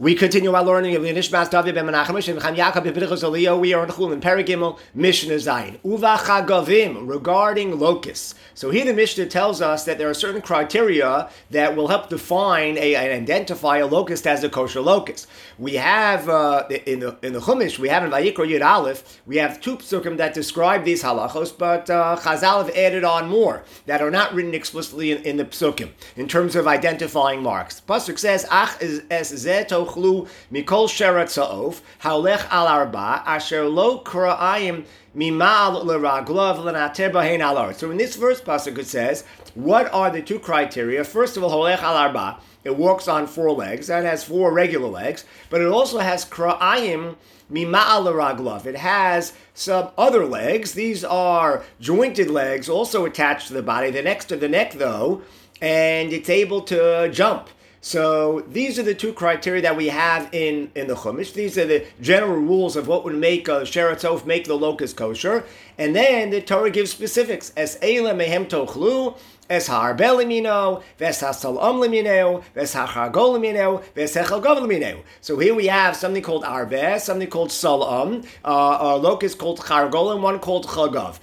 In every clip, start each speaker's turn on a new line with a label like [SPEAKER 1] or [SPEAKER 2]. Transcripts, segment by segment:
[SPEAKER 1] We continue our learning of Nishmas David ben Menachem and Chaim Yaakov ben Pinchas Eliyahu. We are in Chulin Perigimel Mishnah Zayin. Uva Chagavim, regarding locusts. So here the Mishnah tells us that there are certain criteria that will help define and identify a locust as a kosher locust. We have in the Chumash, we have in Vayikra Yud Aleph, we have two psukim that describe these halachos, but Chazal have added on more that are not written explicitly in the psukim in terms of identifying marks. Pasuk says, Ach es zeto mikol sherat sa'of haolech al arba asher lo kra'ayim mimal l'raglav l'nater bahein al aretz. So in this verse pasuk it says, what are the two criteria? First of all, haolech al arba, it walks on four legs and has four regular legs, but it also has kra'ayim mimal l'raglav. It has some other legs. These are jointed legs also attached to the body. They're next to the neck though, and it's able to jump. So these are the two criteria that we have in the Chumash. These are the general rules of what would make a sheretz oaf, make the locust kosher. And then the Torah gives specifics. Es eila mehem tochlu, es ha'arbe limino, ves ha'salam limino, ves ha'chargol limino, ves ha'chalgov limino. So here we have something called arbe, something called salam, a locust called chargol, and one called chagav.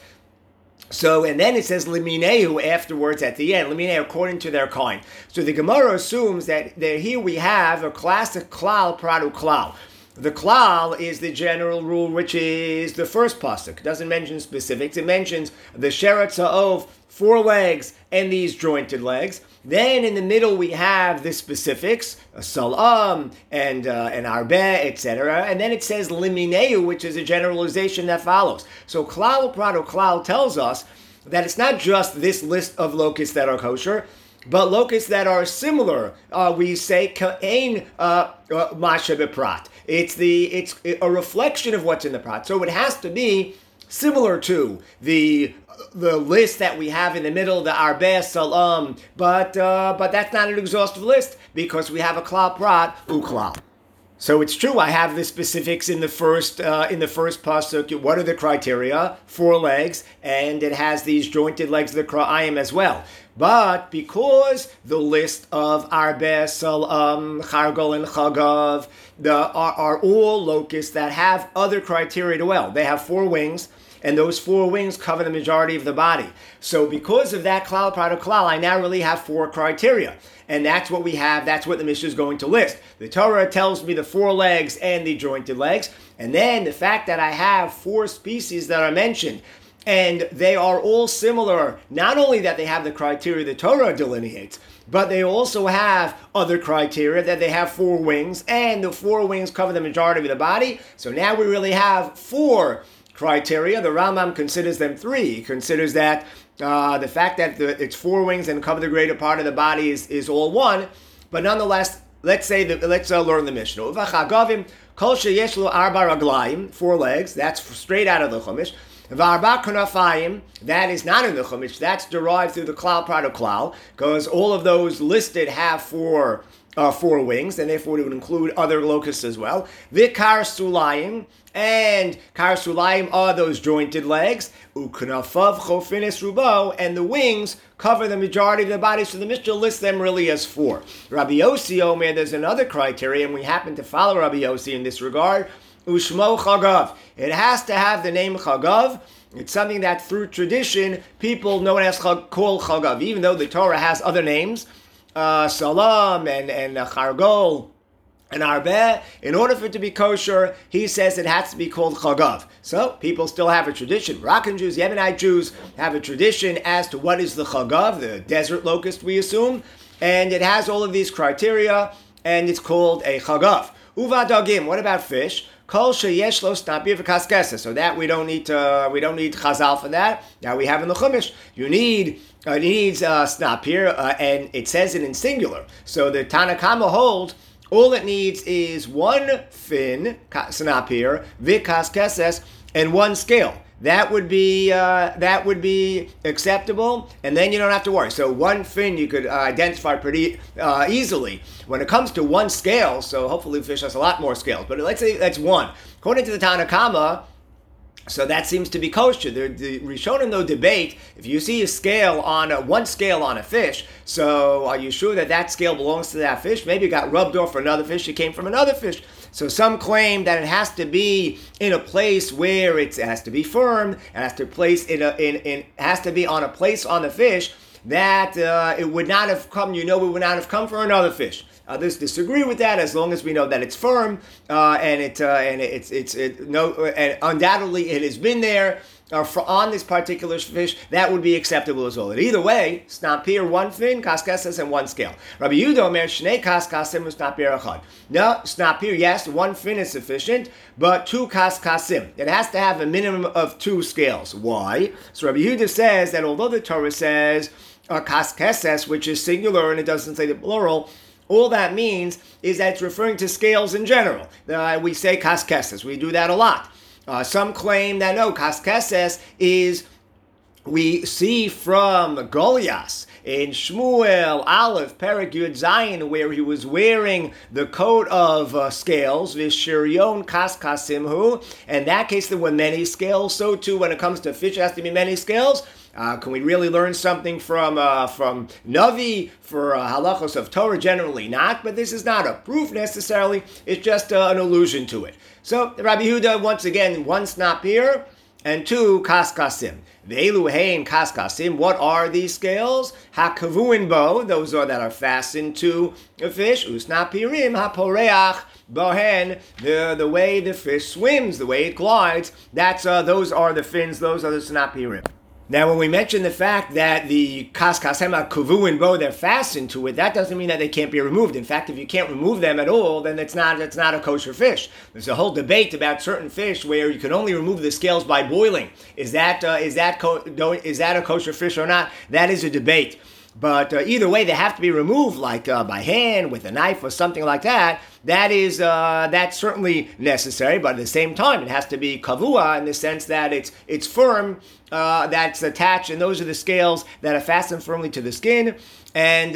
[SPEAKER 1] So, and then it says limineu afterwards at the end, limineu according to their kind. So the Gemara assumes that here we have a classic klal pradu klal. The klal is the general rule, which is the first pasuk. It doesn't mention specifics. It mentions the sheretz ha'ov, four legs, and these jointed legs. Then in the middle we have the specifics, a salam and an arbe, etc. And then it says limineu, which is a generalization that follows. So klal prado klal tells us that it's not just this list of locusts that are kosher, but locusts that are similar. We say ka'ein masha beprat. It's a reflection of what's in the prat. So it has to be similar to the list that we have in the middle, the Arbe Salam, but that's not an exhaustive list because we have a klal prat uklal. So it's true, I have the specifics in the first pasuk. What are the criteria? Four legs, and it has these jointed legs, the kra'ayim as well. But because the list of Arbe, Salam, Chargol, and Chagav are all locusts that have other criteria as well. They have four wings, and those four wings cover the majority of the body. So because of that klal prado klal, I now really have four criteria. And that's what we have, that's what the Mishnah is going to list. The Torah tells me the four legs and the jointed legs, and then the fact that I have four species that are mentioned, and they are all similar, not only that they have the criteria the Torah delineates, but they also have other criteria, that they have four wings, and the four wings cover the majority of the body. So now we really have four criteria. The Rambam considers them three. He considers that the fact that it's four wings and cover the greater part of the body is all one. But nonetheless, let's learn the Mishnah. Uvachagavim kol sheyesh lo arba raglayim, four legs. That's straight out of the Chumash. V'arba kunafayim, that is not in the Chumash. That's derived through the klal prado klal, because all of those listed have four wings, and therefore it would include other locusts as well. Vikar sulayim, and kar sulayim are those jointed legs. Uknafav chofinis rubo, and the wings cover the majority of the body. So the Mishnah lists them really as four. Rabbi Yossi Omer, there's another criteria, and we happen to follow Rabbi Yossi in this regard. Ushmo chagav. It has to have the name chagav. It's something that through tradition people know it as called chagav, even though the Torah has other names. Salam and Chargol and Arbe. In order for it to be kosher, he says it has to be called Chagav. So people still have a tradition. Moroccan Jews, Yemenite Jews have a tradition as to what is the Chagav, the desert locust we assume, and it has all of these criteria, and it's called a Chagav. Uva dagim, what about fish? Kol sheyesh lo snapir v'kaskesa. So that we don't need chazal for that. Now we have in the Chumash, it needs snapir, and it says it in singular. So the Tanakama holds all it needs is one fin, snapir, v'kaskeses, and one scale. That would be acceptable, and then you don't have to worry. So one fin you could identify pretty easily. When it comes to one scale, so hopefully fish has a lot more scales, but let's say that's one. According to the Tanakama, So that seems to be kosher. The Rishonim though debate if you see a scale on one scale on a fish. So are you sure that that scale belongs to that fish? Maybe it got rubbed off for another fish. It came from another fish. So some claim that it has to be in a place where it has to be firm. It has to place has to be on a place on the fish that it would not have come. It would not have come from another fish. Others disagree with that, as long as we know that it's firm and undoubtedly it has been there on this particular fish. That would be acceptable as well. And either way, snapir, one fin, kaskeses, and one scale. Rabbi Yehuda omer shnei kaskasim snapir echad. No, snapir, yes, one fin is sufficient, but two kaskasim. It has to have a minimum of two scales. Why? So Rabbi Yehuda says that although the Torah says kaskeses, which is singular and it doesn't say the plural, all that means is that it's referring to scales in general. We say kaskeses. We do that a lot. Some claim that no, kaskeses is, we see from Goliath in Shmuel Aleph Perek Yud Zayin, where he was wearing the coat of scales, Vishiryon kaskasimhu. In that case, there were many scales. So too, when it comes to fish, it has to be many scales. Can we really learn something from Navi for halachos of Torah? Generally not, but this is not a proof necessarily. It's just an allusion to it. So Rabbi Yehuda, once again, one snapir and two kaskasim. Ve'elu hein kaskasim. What are these scales? Hakavuin bo. Those are that are fastened to a fish. Usnapirim haporeach bohen. The way the fish swims, the way it glides. Those are the fins. Those are the snapirim. Now, when we mention the fact that the kaskasema kuvu and bo, they're fastened to it, that doesn't mean that they can't be removed. In fact, if you can't remove them at all, then it's not a kosher fish. There's a whole debate about certain fish where you can only remove the scales by boiling. Is that a kosher fish or not? That is a debate. But either way, they have to be removed, like by hand, with a knife or something like that. That's certainly necessary. But at the same time, it has to be kavua in the sense that it's firm, that's attached, and those are the scales that are fastened firmly to the skin, and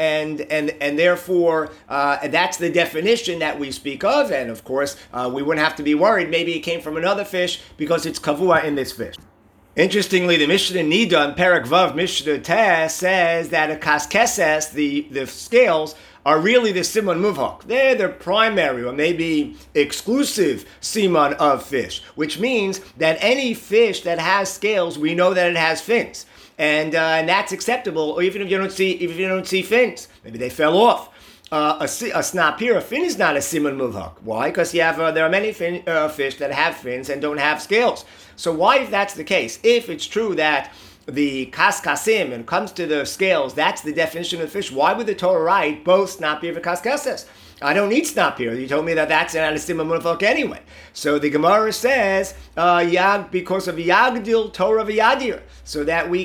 [SPEAKER 1] therefore that's the definition that we speak of. And of course, we wouldn't have to be worried. Maybe it came from another fish because it's kavua in this fish. Interestingly, the Mishnah Nida in Perek Vav Mishnah Teh says that a kaskeses, the scales, are really the siman muvhak. They're the primary or maybe exclusive siman of fish, which means that any fish that has scales, we know that it has fins, and that's acceptable, even if you don't see fins. Maybe they fell off. A snapir, a fin is not a siman muvhak. Why? Because there are many fish that have fins and don't have scales. So why, if that's the case, if it's true that the kaskasim, and comes to the scales, that's the definition of fish, why would the Torah write both snapir and kaskases? I don't need snapir. You told me that that's an siman muvhak anyway. So the Gemara says, because of yagdil Torah v'yadir, so that we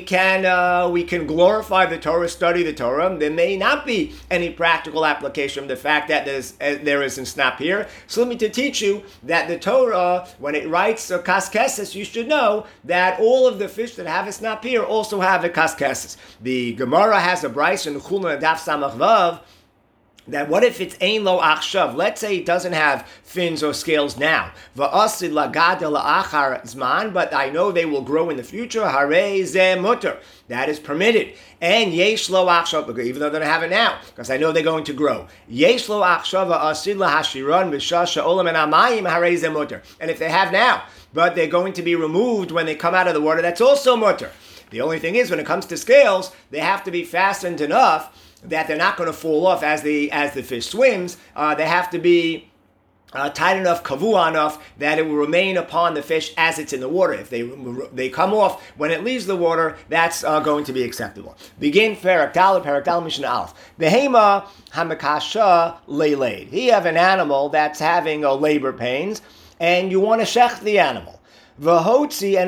[SPEAKER 1] can glorify the Torah, study the Torah. There may not be any practical application of the fact that there is a snapir. So let me to teach you that the Torah, when it writes a kaskeses, you should know that all of the fish that have a snapir also have a kaskeses. The Gemara has a brayso in Chulin Daf Samach Vav, that what if it's ein lo achshav? Let's say it doesn't have fins or scales now. Va'asid lagadel la'achar zman, but I know they will grow in the future. Harei ze mutter. That is permitted. And yesh lo achshav, even though they don't have it now, because I know they're going to grow. Yesh lo achshav va'asid lahashiran b'shasha olam and amayim harei ze mutter. And if they have now, but they're going to be removed when they come out of the water, that's also mutter. The only thing is, when it comes to scales, they have to be fastened enough that they're not going to fall off as the fish swims. They have to be tight enough, kavua enough, that it will remain upon the fish as it's in the water. If they come off when it leaves the water, that's going to be acceptable. Begin Perek Dal Mishnah Aleph. Behema hamakasha leiled. Here you have an animal that's having labor pains, and you want to shech the animal. V'hotzi,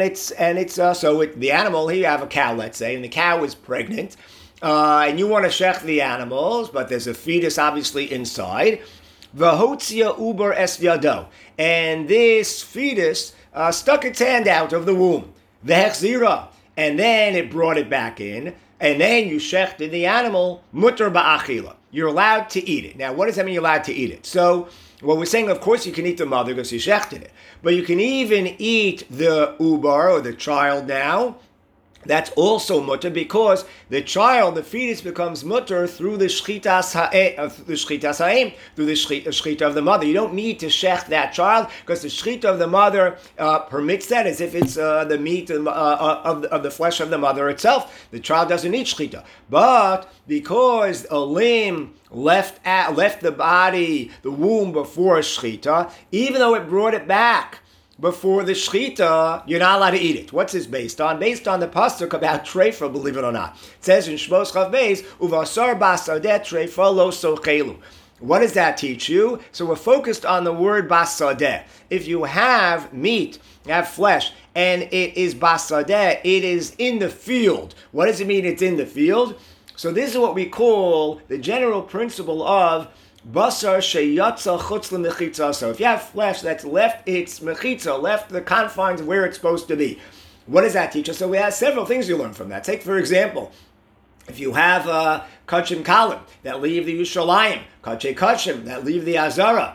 [SPEAKER 1] the animal, here you have a cow, let's say, and the cow is pregnant. And you want to shech the animals, but there's a fetus obviously inside. V'hotzia uber es yado, and this fetus stuck its hand out of the womb. V'hechzira, and then it brought it back in, and then you shechted the animal mutter ba'achila. You're allowed to eat it. Now, what does that mean? You're allowed to eat it. So Well, we're saying, of course, you can eat the mother because you shechted it. But you can even eat the ubar, or the child now. That's also mutter because the child, the fetus, becomes mutter through the shchitas ha'em, through the shchita of the mother. You don't need to shech that child because the shchita of the mother permits that, as if it's the meat of the flesh of the mother itself. The child doesn't need shchita, but because a limb left the body, the womb, before a shchita, even though it brought it back before the shechita, you're not allowed to eat it. What's this based on? Based on the pasuk about treifa, believe it or not. It says in Shmos Chav Beis, uvasar basadeh treifa lo sochelu. What does that teach you? So we're focused on the word basadeh. If you have meat, you have flesh, and it is basadeh, it is in the field. What does it mean it's in the field? So this is what we call the general principle of basar sheyatza chutz lemechitza. So if you have flesh that's left its mechitza, left the confines where it's supposed to be, what does that teach us? So we have several things you learn from that. Take, for example, if you have kachim kalim that leave the Yushalayim, kachei kachim that leave the Azara.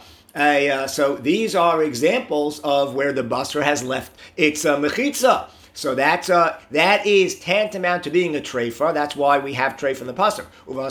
[SPEAKER 1] So these are examples of where the basar has left its mechitza. So that is tantamount to being a treifa. That's why we have treifa in the pasuk.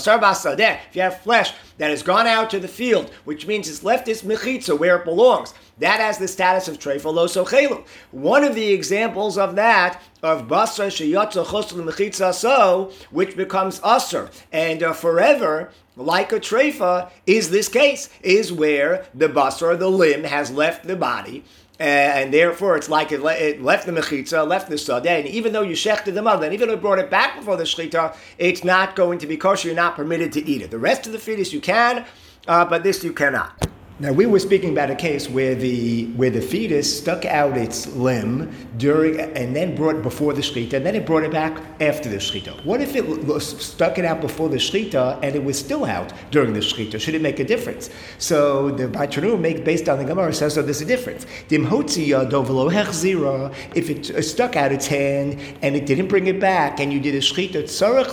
[SPEAKER 1] If you have flesh that has gone out to the field, which means it's left its mechitza where it belongs, that has the status of treifa lo sochelu. One of the examples of that, of basar sheyatza chosel mechitza so, which becomes usher and forever, like a treifa, is this case, is where the basar, the limb, has left the body. And therefore, it's like it left the mechitza, left the sadeh, and even though you shechted the mother, and even though you brought it back before the shechita, it's not going to be kosher. You're not permitted to eat it. The rest of the fetus you can, but this you cannot. Now, we were speaking about a case where the fetus stuck out its limb during and then brought it before the shechita, and then it brought it back after the shechita. What if it stuck it out before the shechita and it was still out during the shechita? Should it make a difference? So the Baitanur, based on the Gemara, says so there's a difference. If it stuck out its hand and it didn't bring it back, and you did a shechita,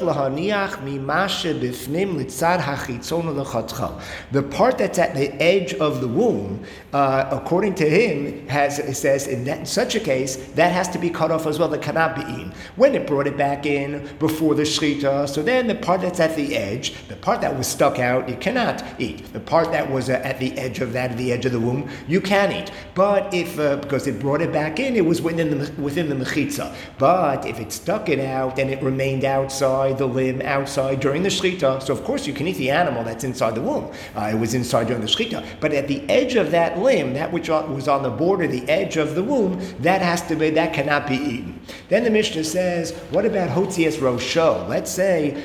[SPEAKER 1] the part that's at the edge of the womb, according to him, says in such a case, that has to be cut off as well. That cannot be eaten. When it brought it back in before the shechita, so then the part that's at the edge, the part that was stuck out, you cannot eat. The part that was at the edge of the womb, you can eat. But if because it brought it back in, it was within the mechitza. But if it stuck it out and it remained outside the limb, outside during the shechita, so of course you can eat the animal that's inside the womb. It was inside during the shechita. But at the edge of that limb, that which was on the border, the edge of the womb, that cannot be eaten. Then the Mishnah says, what about Hotzias Rosho? Let's say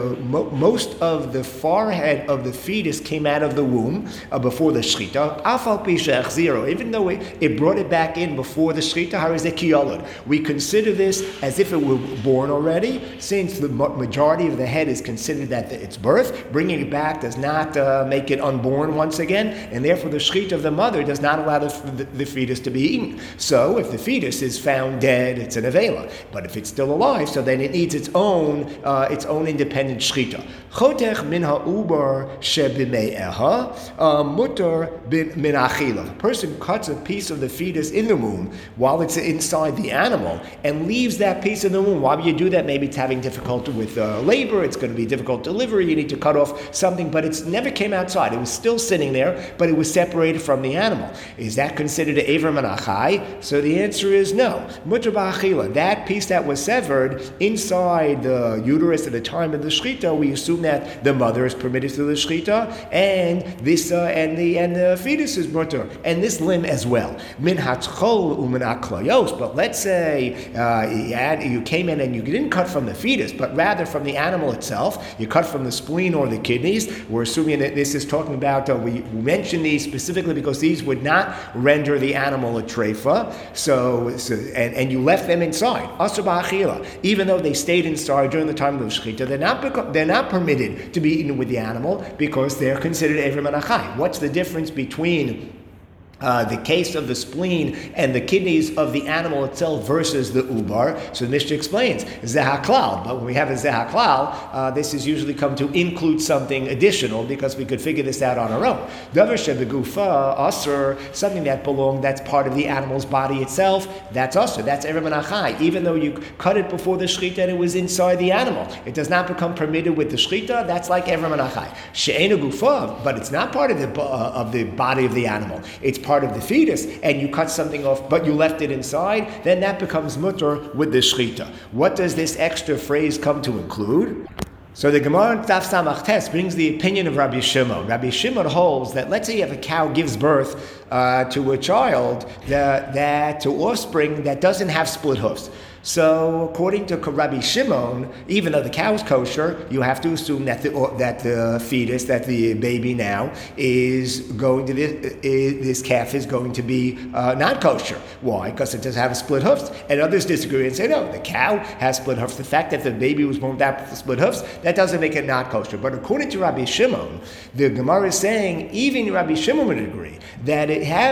[SPEAKER 1] most of the forehead of the fetus came out of the womb before the shechita. Afal Pisha Echziro, even though it brought it back in before the shechita, Harizeki Yolod. We consider this as if it were born already, since the majority of the head is considered that its birth. Bringing it back does not make it unborn once again, and therefore the shechita of the mother does not allow the fetus to be eaten. So if the fetus is found dead, it's an avela. But if it's still alive, so then it needs its own independent shechita. Chotech min ha'ubar shebime'eha mutar min achila. A person cuts a piece of the fetus in the womb while it's inside the animal and leaves that piece in the womb. Why would you do that? Maybe it's having difficulty with labor. It's going to be difficult delivery. You need to cut off something, but it never came outside. It was still sitting there, but it was separated from the animal. Is that considered an Ever Menachai? So the answer is no. Mutar ba'achila. That piece that was severed inside the uterus at the time of the shechita, we assume that the mother is permitted to the shechita, and this and the fetus is mutar, and this limb as well. Min hatchol u'min aklayos. But let's say you came in and you didn't cut from the fetus, but rather from the animal itself. You cut from the spleen or the kidneys. We're assuming that this is talking about. We mentioned these specifically because these would not render the animal a treifa. And you left them inside. Asur ba'achila. Even though they stayed inside during the time of the shechita, they're not permitted to be eaten with the animal because they're considered Ever Menachai. What's the difference between the case of the spleen and the kidneys of the animal itself versus the ubar. So the Mishnah explains zehaklal, but when we have a zehaklal, this is usually come to include something additional because we could figure this out on our own. Davar shebegufa asur, something that's part of the animal's body itself, that's asur. That's erev menachai. Even though you cut it before the shechita and it was inside the animal, it does not become permitted with the shechita. That's like erev menachai. She'ena gufa, but it's not part of the body of the animal. It's part of the fetus, and you cut something off, but you left it inside, then that becomes mutter with the shechita. What does this extra phrase come to include? So the Gemara in Daf Samach Tes brings the opinion of Rabbi Shimon. Rabbi Shimon holds that, let's say you have a cow gives birth to a child, to offspring that doesn't have split hoofs. So, according to Rabbi Shimon, even though the cow is kosher, you have to assume that the fetus, that the baby now is going to this calf is going to be not kosher. Why? Because it doesn't have split hoofs. And others disagree and say, no, the cow has split hoofs. The fact that the baby was born without split hoofs, that doesn't make it not kosher. But according to Rabbi Shimon, the Gemara is saying even Rabbi Shimon would agree that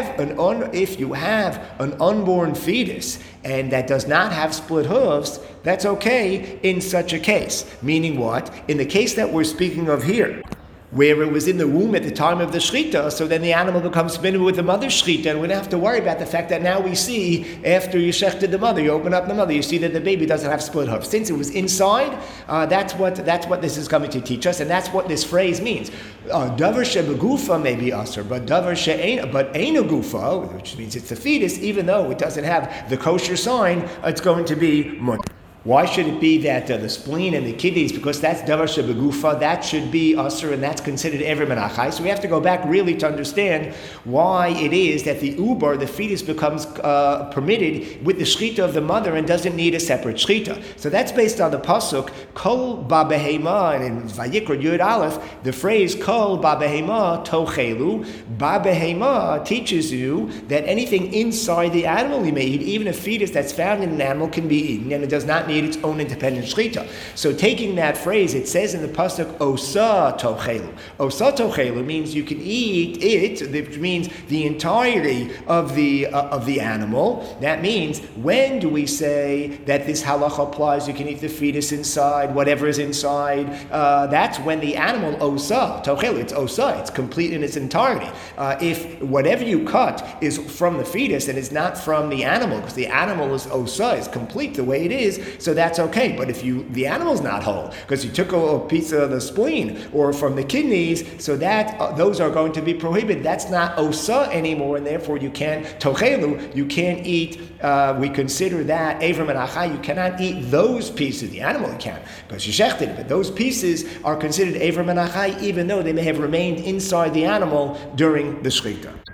[SPEAKER 1] if you have an unborn fetus and that does not have split hooves, that's okay in such a case. Meaning what? In the case that we're speaking of here, where it was in the womb at the time of the shechita, so then the animal becomes familiar with the mother's shechita, and we don't have to worry about the fact that now we see, after you shechted the mother, you open up the mother, you see that the baby doesn't have split hooves. Since it was inside, that's what this is coming to teach us, and that's what this phrase means. Davar shebegufa may be usher, but davar eina gufa, which means it's the fetus, even though it doesn't have the kosher sign, it's going to be mutter. Why should it be that the spleen and the kidneys? Because that's davar shebegufa, that should be usher, and that's considered erev menachai. So we have to go back really to understand why it is that the ubar, the fetus, becomes permitted with the shechita of the mother and doesn't need a separate shechita. So that's based on the pasuk kol ba behema, and in Vayikra Yud Aleph, the phrase kol ba behema tochelu. Ba behema teaches you that anything inside the animal you may eat, even a fetus that's found in an animal can be eaten, and it does not need its own independent shechita. So taking that phrase, it says in the pasuk osa tochelu. Osa tochelu means you can eat it, which means the entirety of the animal. That means, when do we say that this halacha applies? You can eat the fetus inside, whatever is inside. That's when the animal osa tochelu. It's osa. It's complete in its entirety. If whatever you cut is from the fetus and is not from the animal, because the animal is osa, is complete the way it is, so that's okay. But if the animal's not whole, because you took a piece of the spleen or from the kidneys, so that those are going to be prohibited. That's not osa anymore, and therefore you can't tochelu. You can't eat. We consider that erev menachai. You cannot eat those pieces. The animal can, because you shechted it. But those pieces are considered erev menachai, even though they may have remained inside the animal during the shechita.